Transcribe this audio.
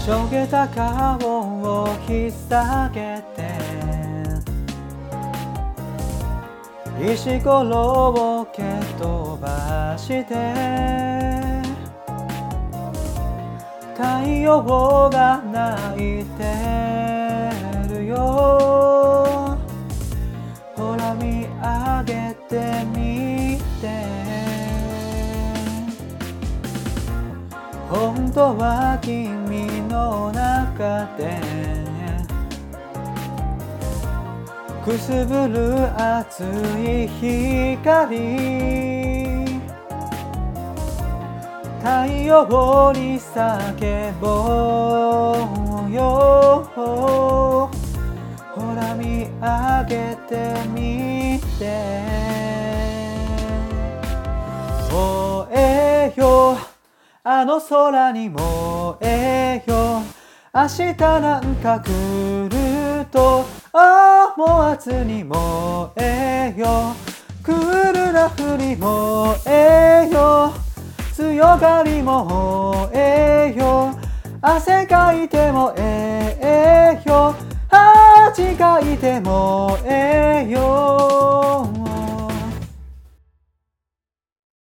しょげた顔を引っ提げて石ころを蹴飛ばして太陽が泣いてるよ。ほら見上げてみて。本当は君の中でくすぶる熱い光、太陽に叫ぼうよ。ほら見上げてみて。燃えよあの空に燃えよ。明日なんか来ると思わずに燃えよ。クールなふり燃えよ。強がり燃えよ。汗かいて燃えよ。恥かいて燃えよ。